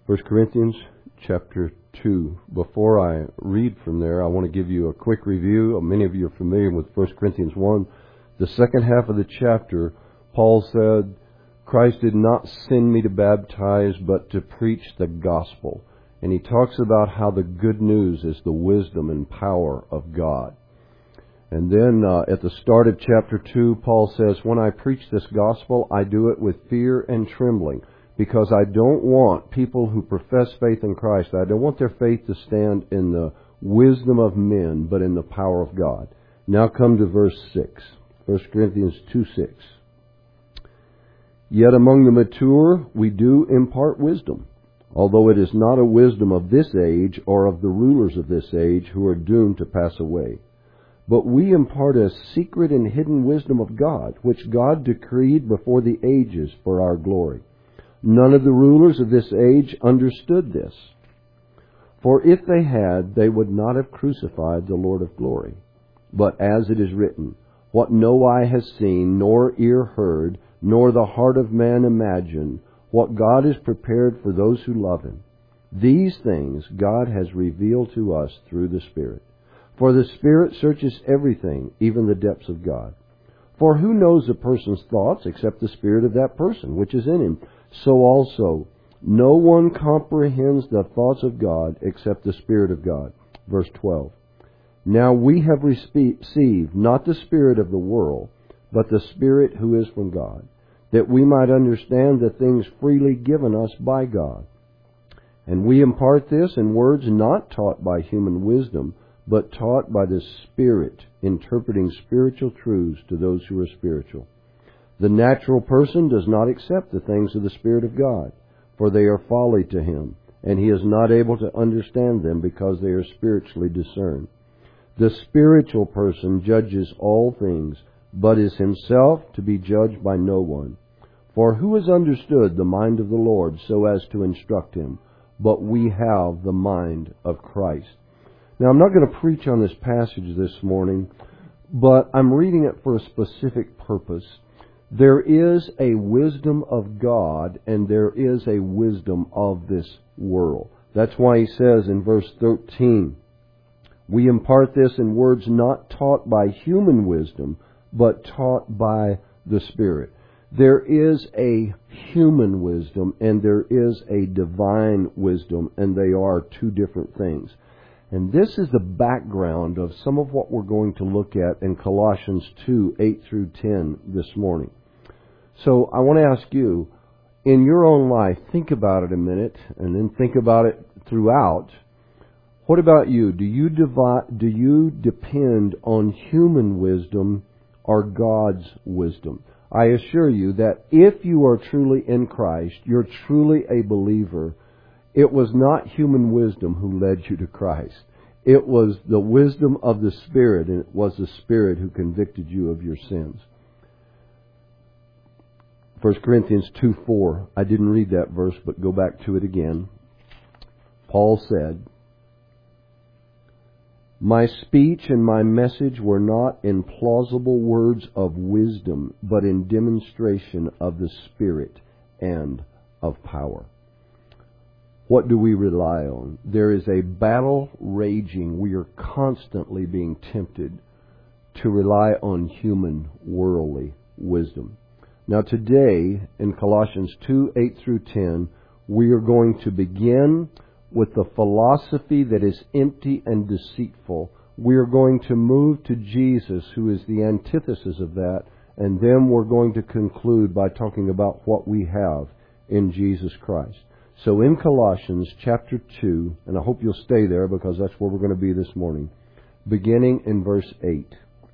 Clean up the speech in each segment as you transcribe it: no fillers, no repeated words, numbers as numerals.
1 Corinthians chapter 2. Before I read from there, I want to give you a quick review. Many of you are familiar with 1 Corinthians 1. The second half of the chapter, Paul said, Christ did not send me to baptize, but to preach the gospel. And he talks about how the good news is the wisdom and power of God. And then at the start of chapter 2, Paul says, when I preach this gospel, I do it with fear and trembling, because I don't want people who profess faith in Christ, I don't want their faith to stand in the wisdom of men, but in the power of God. Now come to verse 6. 1 Corinthians 2:6. Yet among the mature we do impart wisdom, although it is not a wisdom of this age or of the rulers of this age who are doomed to pass away. But we impart a secret and hidden wisdom of God, which God decreed before the ages for our glory. None of the rulers of this age understood this. For if they had, they would not have crucified the Lord of glory. But as it is written, what no eye has seen, nor ear heard, nor the heart of man imagined, what God has prepared for those who love Him. These things God has revealed to us through the Spirit. For the Spirit searches everything, even the depths of God. For who knows a person's thoughts except the spirit of that person which is in him? So also, no one comprehends the thoughts of God except the Spirit of God. Verse 12. Now we have received not the spirit of the world, but the Spirit who is from God, that we might understand the things freely given us by God. And we impart this in words not taught by human wisdom, but taught by the Spirit, interpreting spiritual truths to those who are spiritual. The natural person does not accept the things of the Spirit of God, for they are folly to him, and he is not able to understand them because they are spiritually discerned. The spiritual person judges all things, but is himself to be judged by no one. For who has understood the mind of the Lord so as to instruct him? But we have the mind of Christ. Now, I'm not going to preach on this passage this morning, but I'm reading it for a specific purpose. There is a wisdom of God, and there is a wisdom of this world. That's why he says in verse 13, we impart this in words not taught by human wisdom, but taught by the Spirit. There is a human wisdom, and there is a divine wisdom, and they are two different things. And this is the background of some of what we're going to look at in Colossians 2, 8 through 10 this morning. So I want to ask you, in your own life, think about it a minute, and then think about it throughout. What about you? Do you depend on human wisdom or God's wisdom? I assure you that if you are truly in Christ, you're truly a believer. It was not human wisdom who led you to Christ. It was the wisdom of the Spirit, and it was the Spirit who convicted you of your sins. 1 Corinthians 2:4. I didn't read that verse, but go back to it again. Paul said, my speech and my message were not in plausible words of wisdom, but in demonstration of the Spirit and of power. What do we rely on? There is a battle raging. We are constantly being tempted to rely on human, worldly wisdom. Now today, in Colossians 2, 8 through 10, we are going to begin with the philosophy that is empty and deceitful. We are going to move to Jesus, who is the antithesis of that, and then we're going to conclude by talking about what we have in Jesus Christ. So in Colossians chapter 2, and I hope you'll stay there because that's where we're going to be this morning, beginning in verse 8.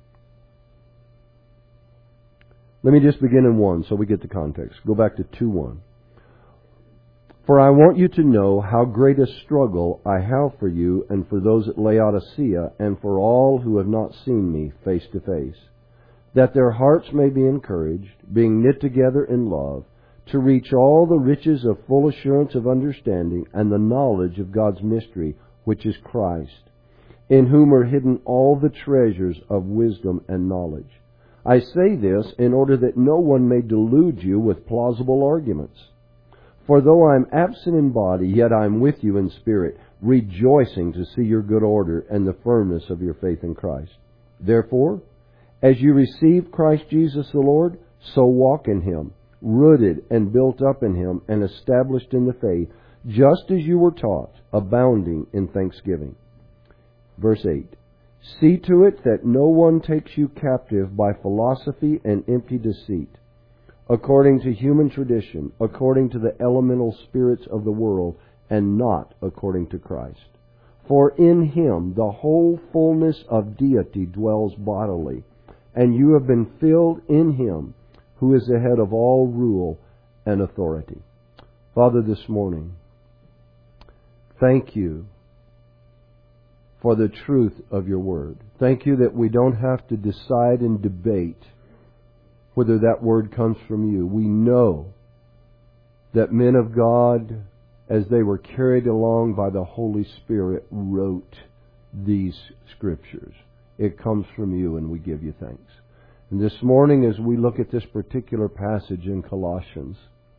Let me just begin in 1 so we get the context. Go back to 2:1. For I want you to know how great a struggle I have for you and for those at Laodicea and for all who have not seen me face to face, that their hearts may be encouraged, being knit together in love, to reach all the riches of full assurance of understanding and the knowledge of God's mystery, which is Christ, in whom are hidden all the treasures of wisdom and knowledge. I say this in order that no one may delude you with plausible arguments. For though I am absent in body, yet I am with you in spirit, rejoicing to see your good order and the firmness of your faith in Christ. Therefore, as you receive Christ Jesus the Lord, so walk in Him, rooted and built up in Him, and established in the faith, just as you were taught, abounding in thanksgiving. Verse 8. See to it that no one takes you captive by philosophy and empty deceit, according to human tradition, according to the elemental spirits of the world, and not according to Christ. For in Him the whole fullness of deity dwells bodily, and you have been filled in Him, who is the head of all rule and authority. Father, this morning, thank you for the truth of your word. Thank you that we don't have to decide and debate whether that word comes from you. We know that men of God, as they were carried along by the Holy Spirit, wrote these scriptures. It comes from you, and we give you thanks. And this morning, as we look at this particular passage in Colossians,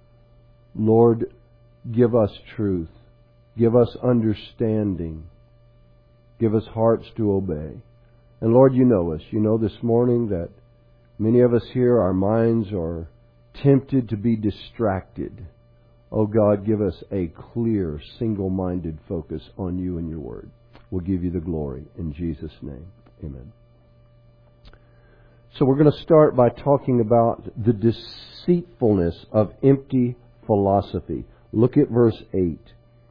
Lord, give us truth. Give us understanding. Give us hearts to obey. And Lord, you know us. You know this morning that many of us here, our minds are tempted to be distracted. Oh God, give us a clear, single-minded focus on you and your word. We'll give you the glory in Jesus' name. Amen. So we're going to start by talking about the deceitfulness of empty philosophy. Look at verse 8.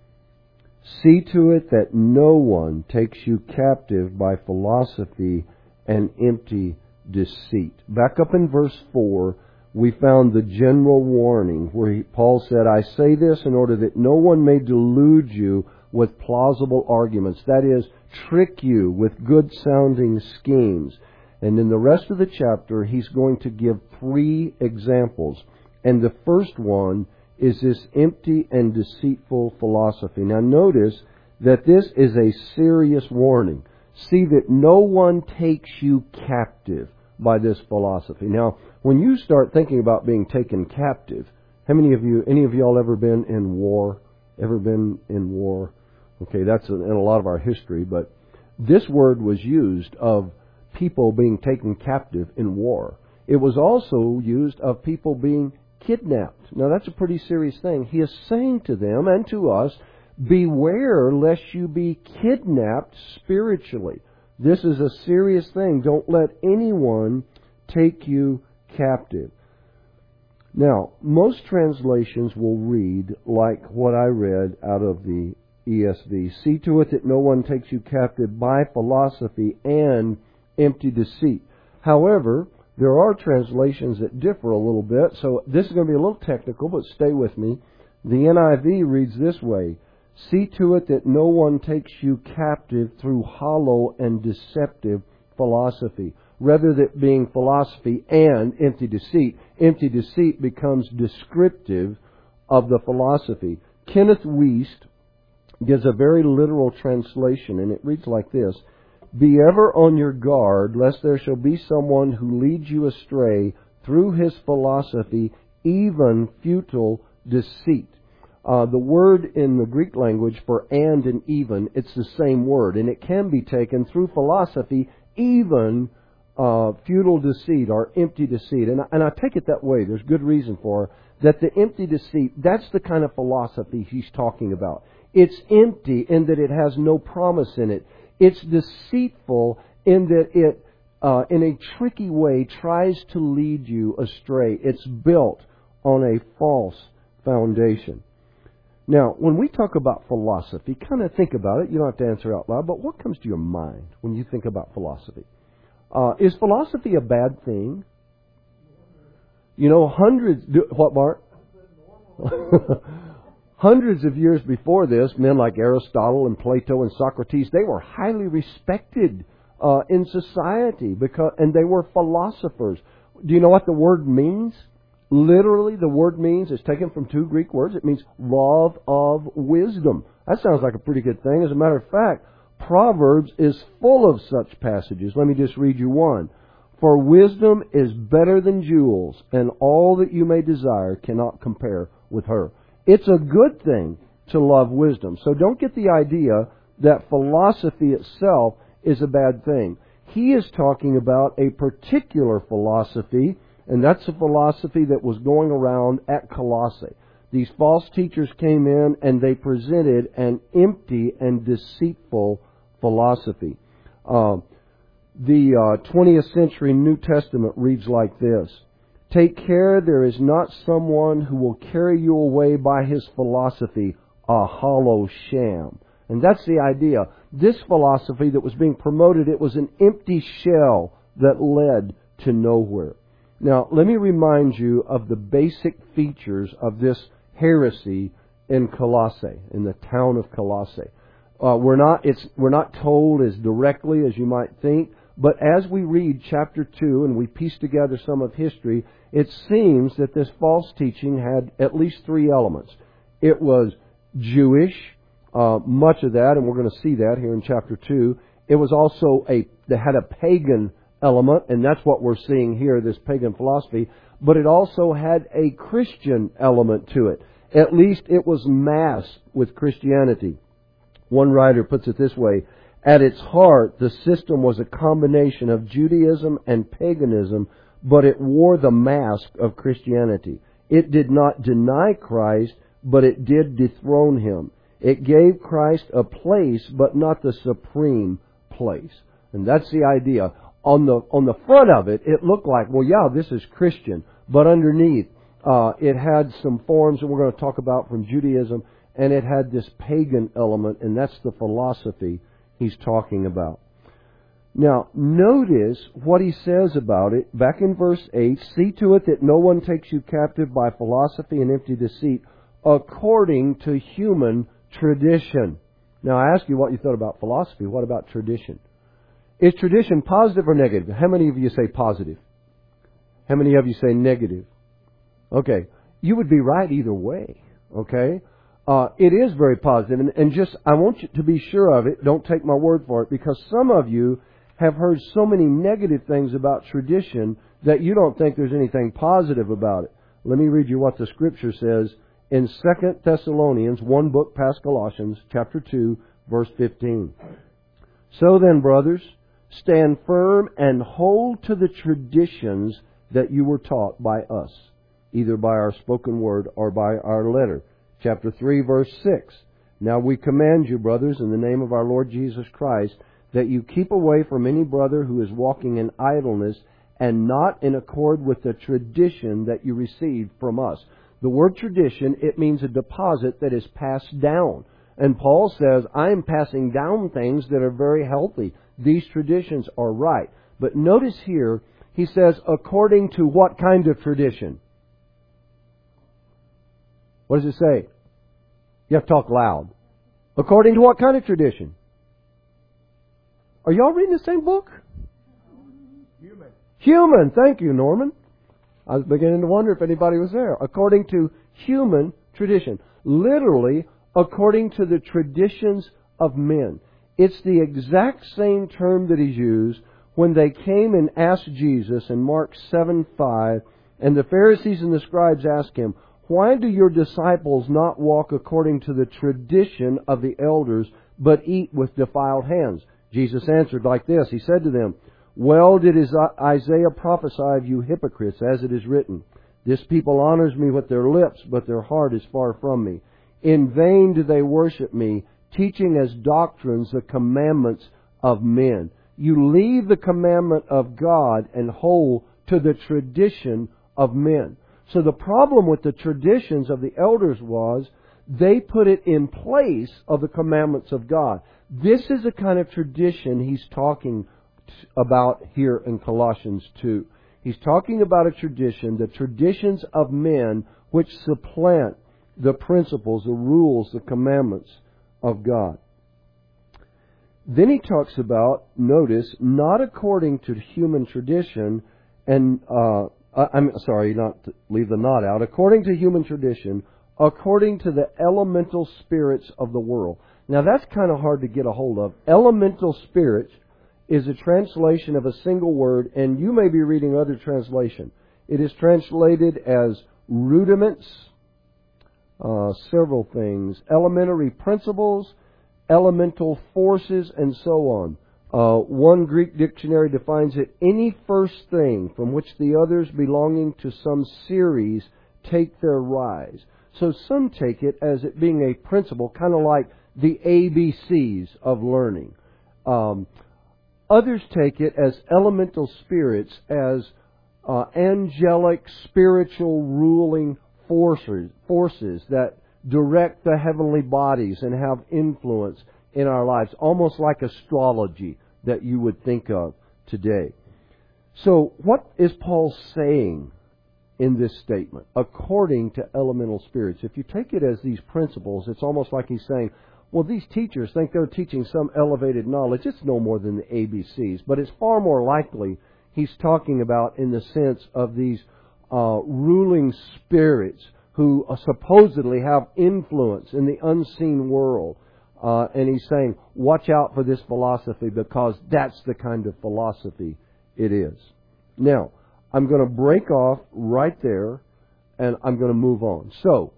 See to it that no one takes you captive by philosophy and empty deceit. Back up in verse 4, we found the general warning where Paul said, I say this in order that no one may delude you with plausible arguments. That is, trick you with good-sounding schemes. And in the rest of the chapter, he's going to give 3 examples. And the first one is this empty and deceitful philosophy. Now notice that this is a serious warning. See that no one takes you captive by this philosophy. Now, when you start thinking about being taken captive, any of y'all ever been in war? Ever been in war? Okay, that's in a lot of our history, but this word was used of people being taken captive in war. It was also used of people being kidnapped. Now that's a pretty serious thing. He is saying to them and to us, beware lest you be kidnapped spiritually. This is a serious thing. Don't let anyone take you captive. Now, most translations will read like what I read out of the ESV. See to it that no one takes you captive by philosophy and empty deceit. However, there are translations that differ a little bit, so this is going to be a little technical, but stay with me. The NIV reads this way, see to it that no one takes you captive through hollow and deceptive philosophy. Rather than being philosophy and empty deceit becomes descriptive of the philosophy. Kenneth Wuest gives a very literal translation, and it reads like this, be ever on your guard, lest there shall be someone who leads you astray through his philosophy, even futile deceit. The word in the Greek language for and even, it's the same word, and it can be taken through philosophy, even futile deceit or empty deceit. And I take it that way. There's good reason for that. The empty deceit, that's the kind of philosophy he's talking about. It's empty in that it has no promise in it. It's deceitful in that it, in a tricky way, tries to lead you astray. It's built on a false foundation. Now, when we talk about philosophy, kind of think about it. You don't have to answer out loud, but what comes to your mind when you think about philosophy? Is philosophy a bad thing? You know, what, Bart? Hundreds of years before this, men like Aristotle and Plato and Socrates, they were highly respected in society and they were philosophers. Do you know what the word means? Literally, the word means, it's taken from 2 Greek words, it means love of wisdom. That sounds like a pretty good thing. As a matter of fact, Proverbs is full of such passages. Let me just read you one. For wisdom is better than jewels, and all that you may desire cannot compare with her. It's a good thing to love wisdom. So don't get the idea that philosophy itself is a bad thing. He is talking about a particular philosophy, and that's a philosophy that was going around at Colossae. These false teachers came in and they presented an empty and deceitful philosophy. The 20th century New Testament reads like this: "Take care there is not someone who will carry you away by his philosophy, a hollow sham." And that's the idea. This philosophy that was being promoted, it was an empty shell that led to nowhere. Now, let me remind you of the basic features of this heresy in Colossae, in the town of Colossae. We're not told as directly as you might think, but as we read chapter 2 and we piece together some of history, it seems that this false teaching had at least three elements. It was Jewish, much of that, and we're going to see that here in chapter 2. It was also they had a pagan element, and that's what we're seeing here, this pagan philosophy, but it also had a Christian element to it. At least it was masked with Christianity. One writer puts it this way: at its heart, the system was a combination of Judaism and paganism, but it wore the mask of Christianity. It did not deny Christ, but it did dethrone Him. It gave Christ a place, but not the supreme place. And that's the idea. On the front of it, it looked like, well, yeah, this is Christian. But underneath, it had some forms that we're going to talk about from Judaism, and it had this pagan element, and that's the philosophy he's talking about. Now, notice what he says about it. Back in verse 8, "See to it that no one takes you captive by philosophy and empty deceit, according to human tradition." Now, I ask you what you thought about philosophy. What about tradition? Is tradition positive or negative? How many of you say positive? How many of you say negative? Okay. You would be right either way. Okay? It is very positive. And just, I want you to be sure of it. Don't take my word for it, because some of you have heard so many negative things about tradition that you don't think there's anything positive about it. Let me read you what the Scripture says in 2 Thessalonians, one book past Colossians, chapter 2, verse 15. "So then, brothers, stand firm and hold to the traditions that you were taught by us, either by our spoken word or by our letter." Chapter 3, verse 6. "Now we command you, brothers, in the name of our Lord Jesus Christ, that you keep away from any brother who is walking in idleness and not in accord with the tradition that you received from us." The word tradition, it means a deposit that is passed down. And Paul says, I am passing down things that are very healthy. These traditions are right. But notice here, he says, according to what kind of tradition? What does it say? You have to talk loud. According to what kind of tradition? Are y'all reading the same book? Human. Human. Thank you, Norman. I was beginning to wonder if anybody was there. According to human tradition. Literally, according to the traditions of men. It's the exact same term that is used when they came and asked Jesus in Mark 7:5, and the Pharisees and the scribes asked Him, "Why do your disciples not walk according to the tradition of the elders, but eat with defiled hands?" Jesus answered like this. He said to them, "Well did Isaiah prophesy of you hypocrites, as it is written, 'This people honors me with their lips, but their heart is far from me. In vain do they worship me, teaching as doctrines the commandments of men.'" You leave the commandment of God and hold to the tradition of men. So the problem with the traditions of the elders was they put it in place of the commandments of God. This is the kind of tradition he's talking about here in Colossians 2. He's talking about a tradition, the traditions of men, which supplant the principles, the rules, the commandments of God. Then he talks about, notice, not according to human tradition, and not to leave the not out. According to human tradition, according to the elemental spirits of the world. Now that's kind of hard to get a hold of. Elemental spirits is a translation of a single word, and you may be reading other translation. It is translated as rudiments, several things. Elementary principles, elemental forces, and so on. One Greek dictionary defines it, any first thing from which the others belonging to some series take their rise. So some take it as it being a principle, kind of like the ABCs of learning. Others take it as elemental spirits, as angelic, spiritual ruling forces that direct the heavenly bodies and have influence in our lives, almost like astrology that you would think of today. So what is Paul saying in this statement? According to elemental spirits. If you take it as these principles, it's almost like he's saying, well, these teachers think they're teaching some elevated knowledge. It's no more than the ABCs. But it's far more likely he's talking about in the sense of these ruling spirits who supposedly have influence in the unseen world. And he's saying, watch out for this philosophy, because that's the kind of philosophy it is. Now, I'm going to break off right there, and I'm going to move on. So,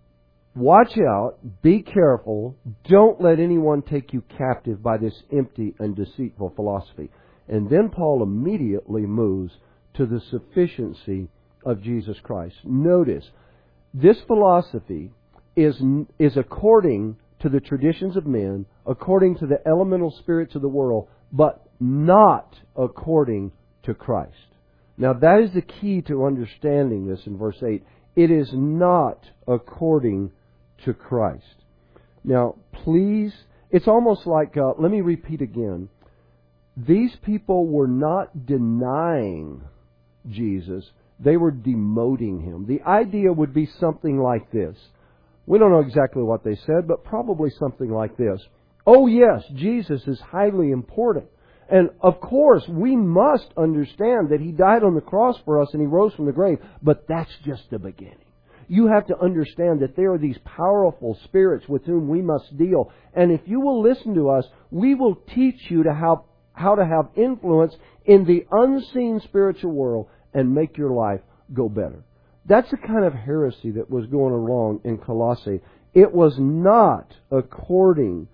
watch out, be careful, don't let anyone take you captive by this empty and deceitful philosophy. And then Paul immediately moves to the sufficiency of Jesus Christ. Notice, this philosophy is according to the traditions of men, according to the elemental spirits of the world, but not according to Christ. Now that is the key to understanding this in verse 8. It is not according to Christ. Now, please, it's almost like, let me repeat again. These people were not denying Jesus. They were demoting Him. The idea would be something like this. We don't know exactly what they said, but probably something like this. Oh yes, Jesus is highly important. And of course, we must understand that He died on the cross for us and He rose from the grave, but that's just the beginning. You have to understand that there are these powerful spirits with whom we must deal. And if you will listen to us, we will teach you how to have influence in the unseen spiritual world and make your life go better. That's the kind of heresy that was going along in Colossae. It was not according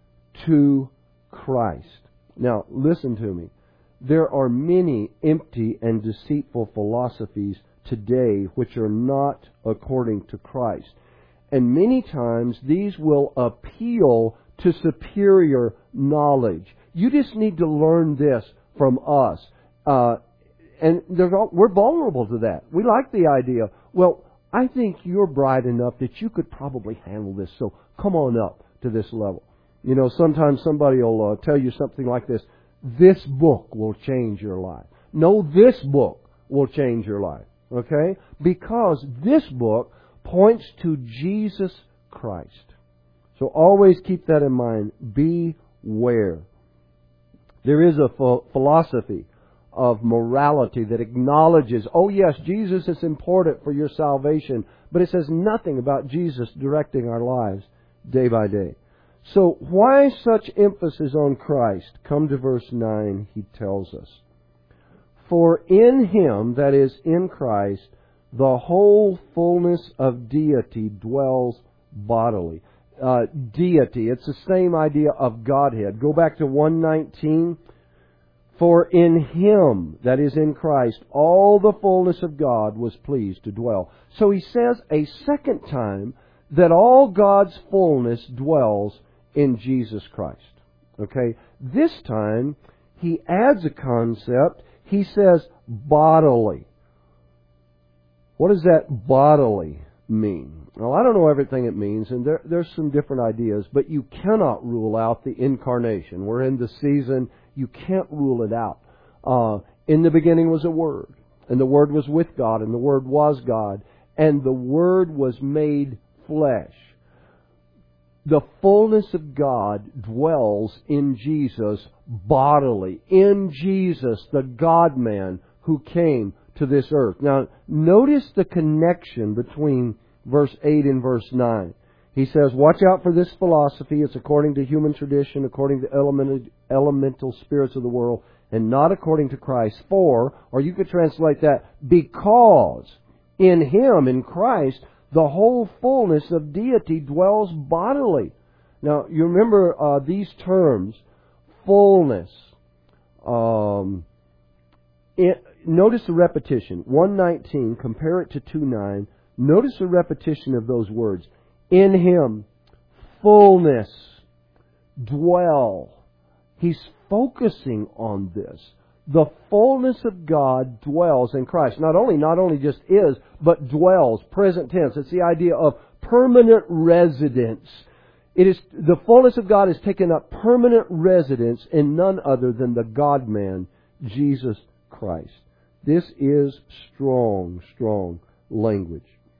to Christ. Now, listen to me. There are many empty and deceitful philosophies today which are not according to Christ. And many times these will appeal to superior knowledge. You just need to learn this from us. And we're vulnerable to that. We like the idea, well, I think you're bright enough that you could probably handle this, so come on up to this level. You know, sometimes somebody will tell you something like this, this book will change your life. No, this book will change your life. Okay? Because this book points to Jesus Christ. So always keep that in mind. Beware. There is a philosophy of morality that acknowledges, oh yes, Jesus is important for your salvation, but it says nothing about Jesus directing our lives day by day. So why such emphasis on Christ? Come to verse 9, he tells us. For in Him, that is, in Christ, the whole fullness of deity dwells bodily. Deity, it's the same idea of Godhead. Go back to 1:19. For in Him, that is in Christ, all the fullness of God was pleased to dwell. So he says a second time that all God's fullness dwells in Jesus Christ. Okay? This time, he adds a concept. He says bodily. What does that bodily mean? Well, I don't know everything it means, and there's some different ideas, but you cannot rule out the incarnation. We're in the season, you can't rule it out. In the beginning was a Word, and the Word was with God, and the Word was God, and the Word was made flesh. The fullness of God dwells in Jesus bodily. In Jesus, the God-man who came to this earth. Now, notice the connection between verse 8 and verse 9. He says, watch out for this philosophy. It's according to human tradition, according to elemental spirits of the world, and not according to Christ. For, or you could translate that, because in Him, in Christ, The whole fullness of deity dwells bodily. Now, you remember these terms, fullness. Notice the repetition. 1:19, compare it to 2:9. Notice the repetition of those words. In Him, fullness, dwell. He's focusing on this. The fullness of God dwells in Christ. Not only just is, but dwells. Present tense. It's the idea of permanent residence. It is the fullness of God has taken up permanent residence in none other than the God-man, Jesus Christ. This is strong, strong language.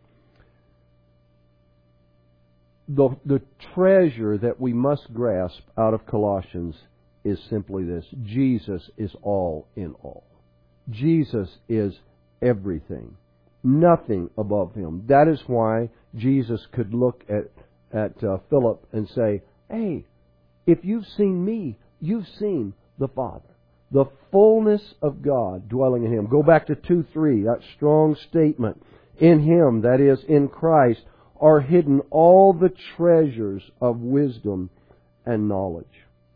The treasure that we must grasp out of Colossians is simply this. Jesus is all in all. Jesus is everything. Nothing above Him. That is why Jesus could look at Philip and say, hey, if you've seen me, you've seen the Father. The fullness of God dwelling in Him. Go back to 2:3, that strong statement. In Him, that is, in Christ, are hidden all the treasures of wisdom and knowledge.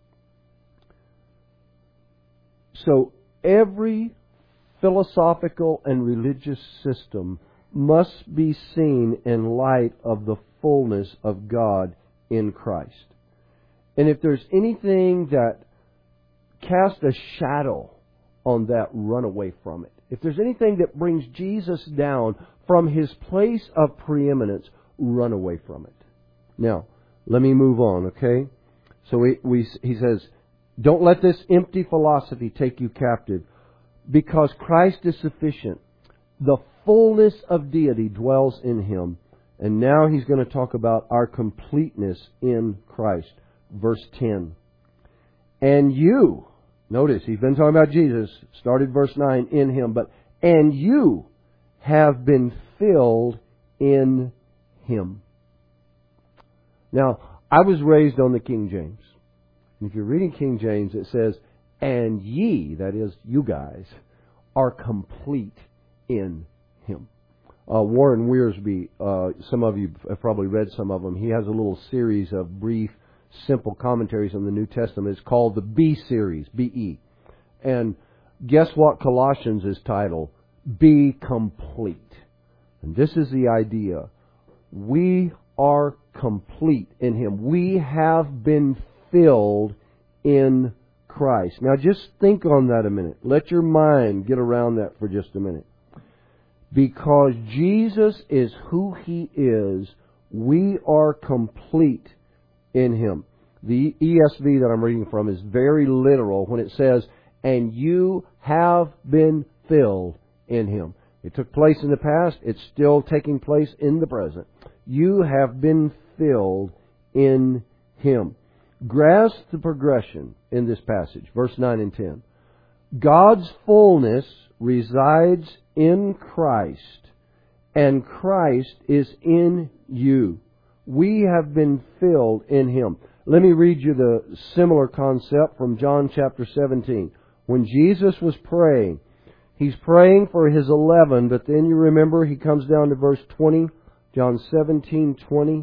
So every philosophical and religious system must be seen in light of the fullness of God in Christ. And if there's anything that casts a shadow on that, run away from it. If there's anything that brings Jesus down from His place of preeminence, run away from it. Now, let me move on, okay? So he says, don't let this empty philosophy take you captive, because Christ is sufficient. The fullness of deity dwells in Him. And now he's going to talk about our completeness in Christ. Verse 10. And you, notice, he's been talking about Jesus, started verse 9, in Him, but, and you have been filled in Him. Now, I was raised on the King James. And if you're reading King James, it says, and ye, that is, you guys, are complete in Him. Warren Wiersbe, some of you have probably read some of them. He has a little series of brief, simple commentaries on the New Testament. It's called the B series, B-E. And guess what Colossians is titled? Be complete. And this is the idea. We are complete in Him. We have been filled in Christ. Now just think on that a minute. Let your mind get around that for just a minute. Because Jesus is who He is, we are complete in Him. The ESV that I'm reading from is very literal when it says, and you have been filled in Him. It took place in the past. It's still taking place in the present. You have been filled in Him. Grasp the progression in this passage, verse 9 and 10. God's fullness resides in Christ, and Christ is in you. We have been filled in Him. Let me read you the similar concept from John chapter 17. When Jesus was praying, He's praying for His 11, but then you remember He comes down to verse 20, John 17:20.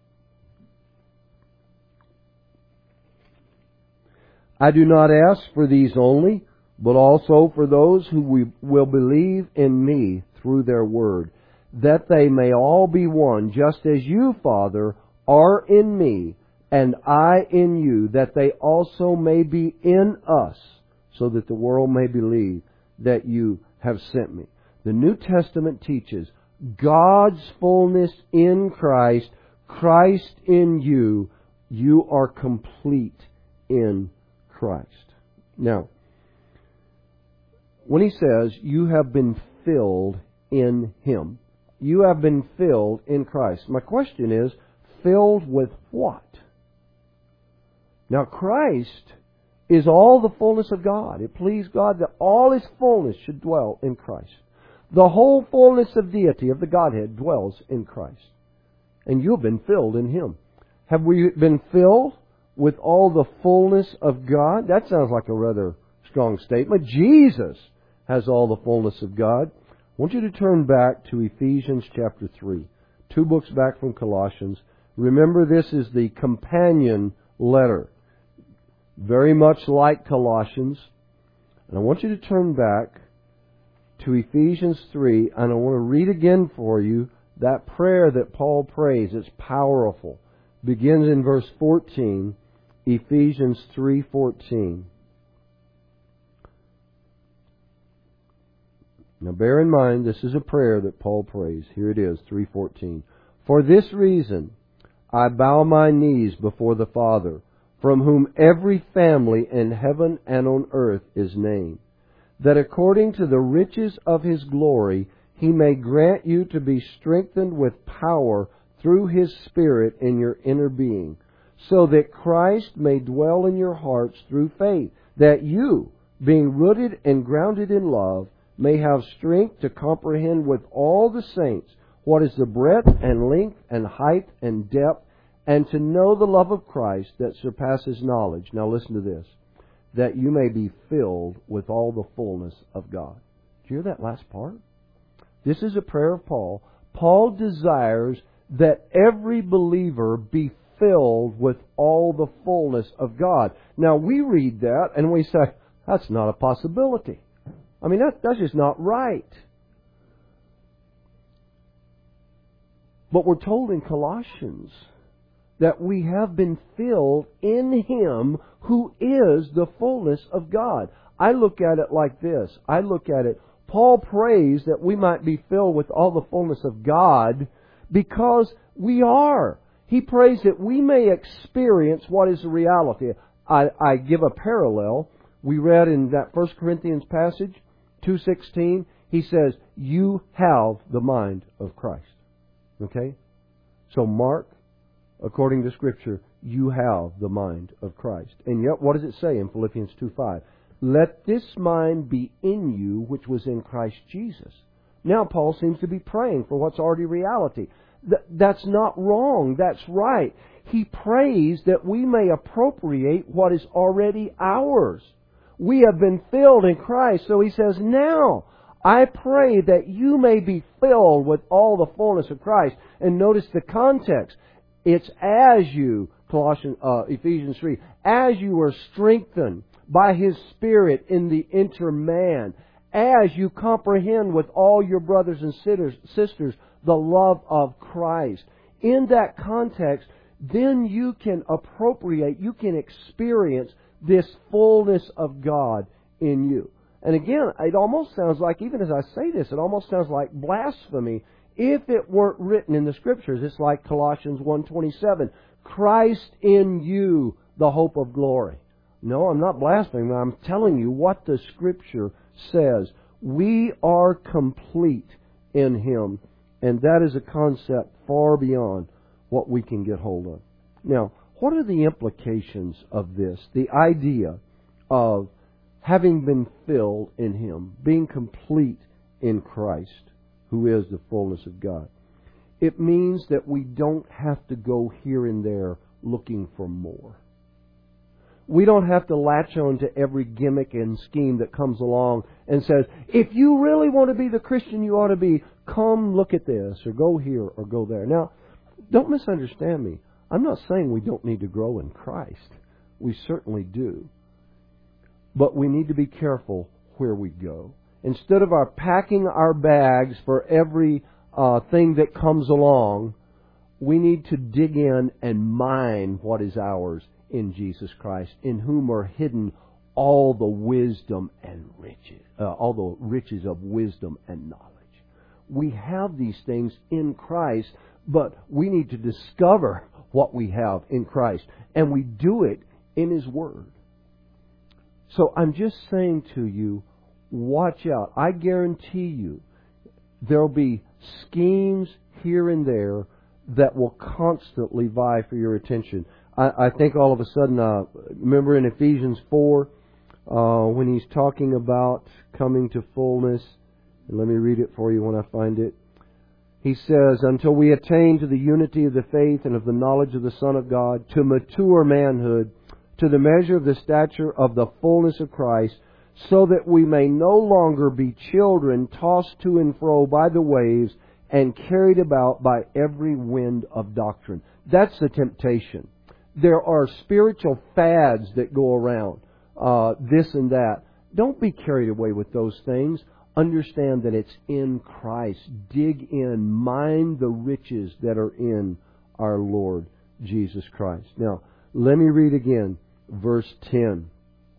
I do not ask for these only, but also for those who will believe in Me through their word, that they may all be one, just as you, Father, are in Me, and I in you, that they also may be in us, so that the world may believe that you have sent Me. The New Testament teaches God's fullness in Christ, Christ in you. You are complete in Christ. Now, when he says you have been filled in Him, you have been filled in Christ. My question is, filled with what? Now, Christ is all the fullness of God. It pleased God that all His fullness should dwell in Christ. The whole fullness of deity of the Godhead dwells in Christ. And you've been filled in Him. Have we been filled with all the fullness of God? That sounds like a rather strong statement. Jesus has all the fullness of God. I want you to turn back to Ephesians chapter 3. 2 books back from Colossians. Remember, this is the companion letter. Very much like Colossians. And I want you to turn back to Ephesians 3, and I want to read again for you that prayer that Paul prays. It's powerful. Begins in verse 14, Ephesians 3:14. Now bear in mind, this is a prayer that Paul prays. Here it is, 3:14. For this reason I bow my knees before the Father, from whom every family in heaven and on earth is named, that according to the riches of His glory He may grant you to be strengthened with power through His Spirit in your inner being, so that Christ may dwell in your hearts through faith, that you, being rooted and grounded in love, may have strength to comprehend with all the saints what is the breadth and length and height and depth, and to know the love of Christ that surpasses knowledge. Now listen to this. That you may be filled with all the fullness of God. Did you hear that last part? This is a prayer of Paul. Paul desires that every believer be filled with all the fullness of God. Now we read that and we say, that's not a possibility. I mean, that's just not right. But we're told in Colossians that we have been filled in Him who is the fullness of God. I look at it like this. I look at it, Paul prays that we might be filled with all the fullness of God because we are. He prays that we may experience what is the reality. I give a parallel. We read in that 1 Corinthians passage, 2:16, he says, you have the mind of Christ. Okay? So Mark, according to Scripture, you have the mind of Christ. And yet, what does it say in Philippians 2:5? Let this mind be in you, which was in Christ Jesus. Now Paul seems to be praying for what's already reality. That's not wrong. That's right. He prays that we may appropriate what is already ours. We have been filled in Christ. So he says, now I pray that you may be filled with all the fullness of Christ. And notice the context. It's as you, Ephesians 3, as you are strengthened by His Spirit in the inner man, as you comprehend with all your brothers and sisters the love of Christ. In that context, then you can appropriate, you can experience this fullness of God in you. And again, it almost sounds like, even as I say this, it almost sounds like blasphemy if it weren't written in the Scriptures. It's like Colossians 1:27, Christ in you, the hope of glory. No, I'm not blaspheming. I'm telling you what the Scripture says. We are complete in Him. And that is a concept far beyond what we can get hold of. Now, what are the implications of this? The idea of having been filled in Him, being complete in Christ, who is the fullness of God. It means that we don't have to go here and there looking for more. We don't have to latch on to every gimmick and scheme that comes along and says, if you really want to be the Christian you ought to be, come look at this, or go here, or go there. Now, don't misunderstand me. I'm not saying we don't need to grow in Christ. We certainly do. But we need to be careful where we go. Instead of our packing our bags for every thing that comes along, we need to dig in and mine what is ours in Jesus Christ, in whom are hidden all the wisdom and riches, all the riches of wisdom and knowledge. We have these things in Christ, but we need to discover what we have in Christ, and we do it in His Word. So I'm just saying to you, watch out. I guarantee you there'll be schemes here and there that will constantly vie for your attention. I think all of a sudden, remember in Ephesians 4, when he's talking about coming to fullness, and let me read it for you when I find it. He says, until we attain to the unity of the faith and of the knowledge of the Son of God, to mature manhood, to the measure of the stature of the fullness of Christ, so that we may no longer be children tossed to and fro by the waves and carried about by every wind of doctrine. That's the temptation. There are spiritual fads that go around, this and that. Don't be carried away with those things. Understand that it's in Christ. Dig in. Mine the riches that are in our Lord Jesus Christ. Now, let me read again, verse 10.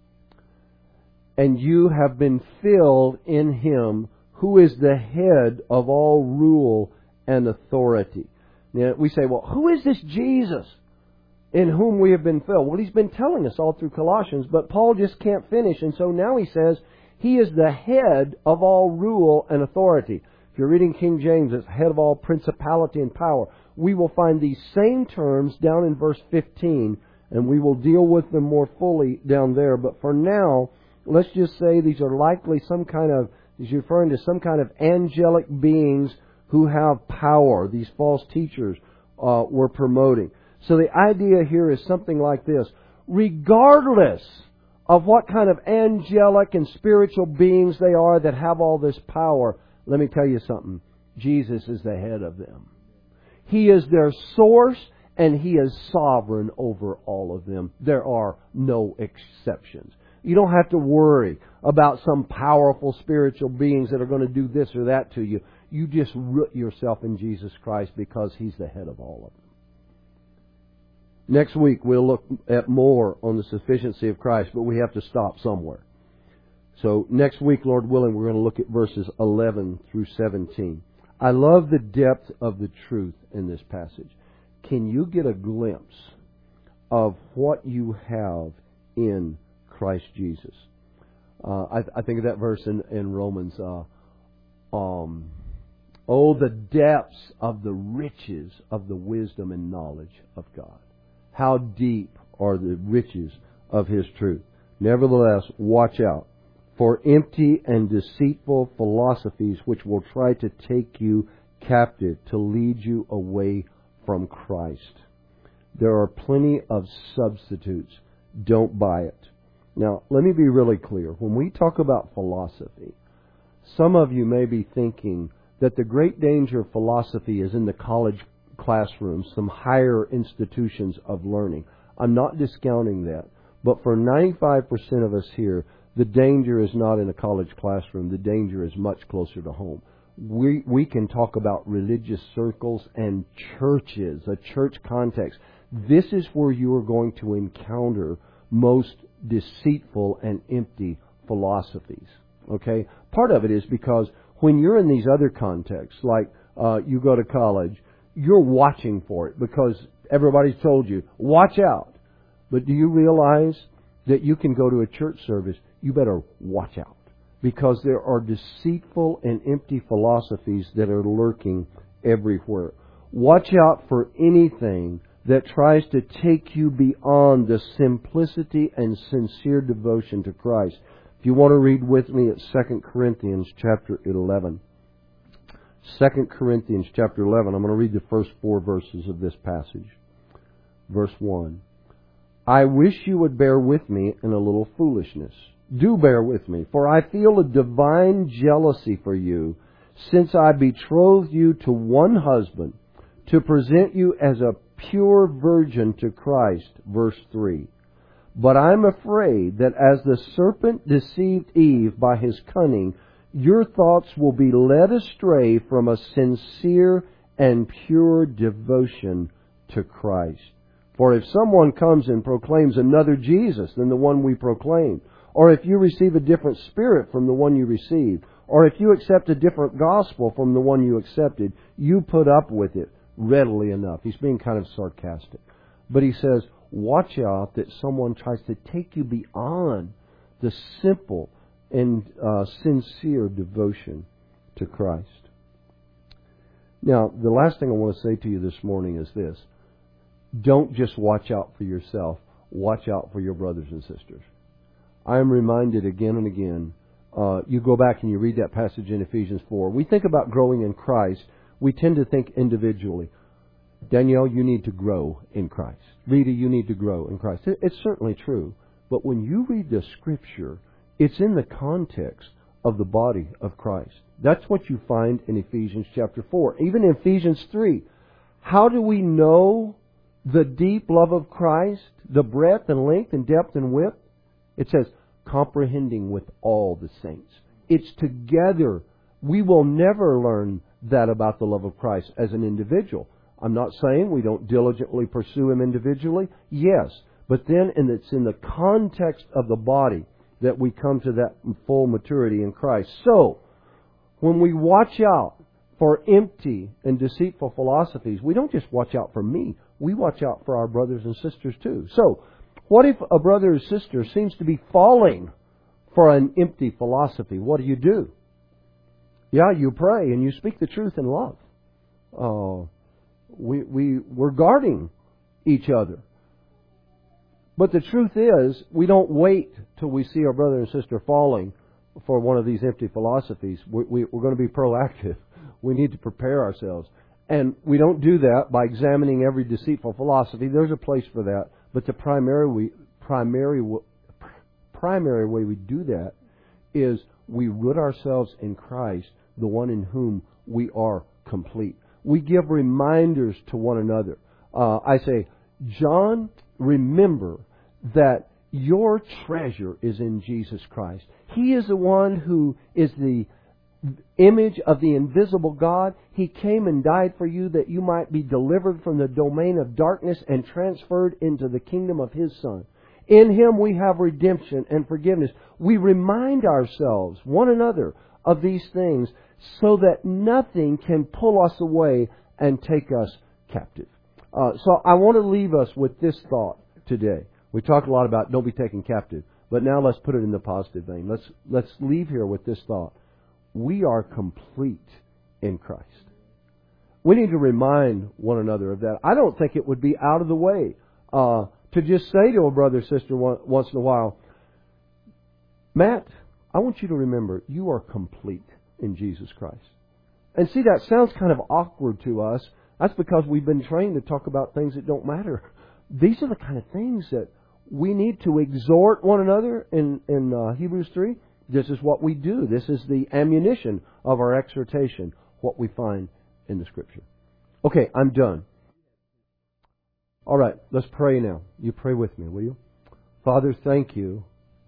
And you have been filled in Him who is the head of all rule and authority. Now, we say, well, who is this Jesus in whom we have been filled? Well, He's been telling us all through Colossians, but Paul just can't finish. And so now he says, He is the head of all rule and authority. If you're reading King James, it's head of all principality and power. We will find these same terms down in verse 15, and we will deal with them more fully down there. But for now, let's just say these are likely he's referring to some kind of angelic beings who have power. These false teachers were promoting. So the idea here is something like this. Regardless of what kind of angelic and spiritual beings they are that have all this power, let me tell you something. Jesus is the head of them. He is their source, and He is sovereign over all of them. There are no exceptions. You don't have to worry about some powerful spiritual beings that are going to do this or that to you. You just root yourself in Jesus Christ because He's the head of all of them. Next week we'll look at more on the sufficiency of Christ, but we have to stop somewhere. So next week, Lord willing, we're going to look at verses 11 through 17. I love the depth of the truth in this passage. Can you get a glimpse of what you have in Christ Jesus? I think of that verse in Romans. Oh, the depths of the riches of the wisdom and knowledge of God. How deep are the riches of His truth. Nevertheless, watch out for empty and deceitful philosophies which will try to take you captive, to lead you away from Christ. There are plenty of substitutes. Don't buy it. Now, let me be really clear. When we talk about philosophy, some of you may be thinking that the great danger of philosophy is in the college classrooms, some higher institutions of learning. I'm not discounting that. But for 95% of us here, the danger is not in a college classroom. The danger is much closer to home. We can talk about religious circles and churches, a church context. This is where you are going to encounter most deceitful and empty philosophies. Okay? Part of it is because when you're in these other contexts, like you go to college, you're watching for it because everybody's told you, watch out. But do you realize that you can go to a church service? You better watch out, because there are deceitful and empty philosophies that are lurking everywhere. Watch out for anything that tries to take you beyond the simplicity and sincere devotion to Christ. If you want to read with me at 2 Corinthians chapter 11. 2 Corinthians chapter 11, I'm going to read the first 4 verses of this passage. Verse 1. I wish you would bear with me in a little foolishness. Do bear with me, for I feel a divine jealousy for you, since I betrothed you to one husband, to present you as a pure virgin to Christ. Verse 3. But I'm afraid that as the serpent deceived Eve by his cunning, your thoughts will be led astray from a sincere and pure devotion to Christ. For if someone comes and proclaims another Jesus than the one we proclaim, or if you receive a different spirit from the one you received, or if you accept a different gospel from the one you accepted, you put up with it readily enough. He's being kind of sarcastic. But he says, watch out that someone tries to take you beyond the simple and sincere devotion to Christ. Now, the last thing I want to say to you this morning is this. Don't just watch out for yourself. Watch out for your brothers and sisters. I am reminded again and again, you go back and you read that passage in Ephesians 4. We think about growing in Christ. We tend to think individually. Danielle, you need to grow in Christ. Rita, you need to grow in Christ. It's certainly true. But when you read the Scripture, it's in the context of the body of Christ. That's what you find in Ephesians chapter 4. Even in Ephesians 3. How do we know the deep love of Christ, the breadth and length and depth and width? It says, comprehending with all the saints. It's together. We will never learn that about the love of Christ as an individual. I'm not saying we don't diligently pursue Him individually. Yes. But then it's in the context of the body that we come to that full maturity in Christ. So, when we watch out for empty and deceitful philosophies, we don't just watch out for me. We watch out for our brothers and sisters too. So, what if a brother or sister seems to be falling for an empty philosophy? What do? Yeah, you pray and you speak the truth in love. We're guarding each other. But the truth is, we don't wait till we see our brother and sister falling for one of these empty philosophies. We're going to be proactive. We need to prepare ourselves. And we don't do that by examining every deceitful philosophy. There's a place for that. But the primary way we do that is we root ourselves in Christ, the one in whom we are complete. We give reminders to one another. I say, John, remember that your treasure is in Jesus Christ. He is the one who is the image of the invisible God. He came and died for you that you might be delivered from the domain of darkness and transferred into the kingdom of His Son. In Him we have redemption and forgiveness. We remind ourselves, one another, of these things so that nothing can pull us away and take us captive. So I want to leave us with this thought today. We talked a lot about don't be taken captive, but now let's put it in the positive vein. Let's leave here with this thought. We are complete in Christ. We need to remind one another of that. I don't think it would be out of the way to just say to a brother or sister once in a while, Matt, I want you to remember you are complete in Jesus Christ. And see, that sounds kind of awkward to us. That's because we've been trained to talk about things that don't matter. These are the kind of things that we need to exhort one another in Hebrews 3. This is what we do. This is the ammunition of our exhortation, what we find in the Scripture. Okay, I'm done. All right, let's pray now. You pray with me, will you? Father, thank you.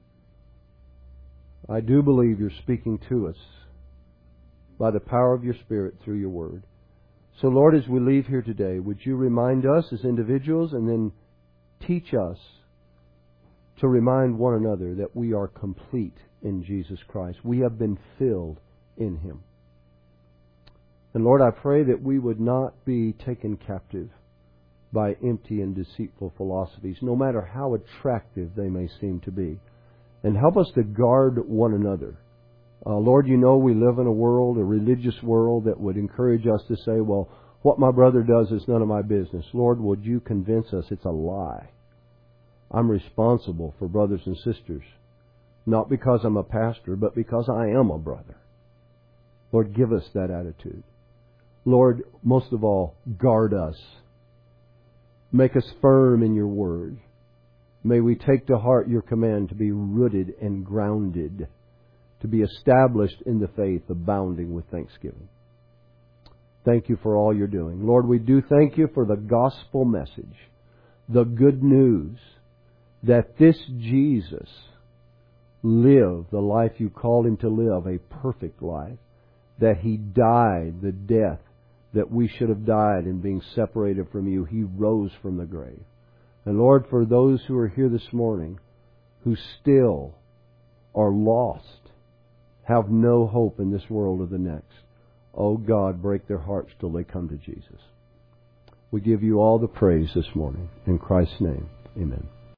I do believe you're speaking to us by the power of your Spirit through your Word. So, Lord, as we leave here today, would you remind us as individuals and then teach us to remind one another that we are complete in Jesus Christ. We have been filled in Him. And Lord, I pray that we would not be taken captive by empty and deceitful philosophies, no matter how attractive they may seem to be. And help us to guard one another. Lord, you know we live in a world, a religious world, that would encourage us to say, well, what my brother does is none of my business. Lord, would you convince us it's a lie? I'm responsible for brothers and sisters, not because I'm a pastor, but because I am a brother. Lord, give us that attitude. Lord, most of all, guard us. Make us firm in your word. May we take to heart your command to be rooted and grounded, to be established in the faith, abounding with thanksgiving. Thank you for all you're doing. Lord, we do thank you for the gospel message, the good news that this Jesus lived the life you called Him to live, a perfect life, that He died the death that we should have died in being separated from you. He rose from the grave. And Lord, for those who are here this morning who still are lost, have no hope in this world or the next, oh God, break their hearts till they come to Jesus. We give you all the praise this morning. In Christ's name, amen.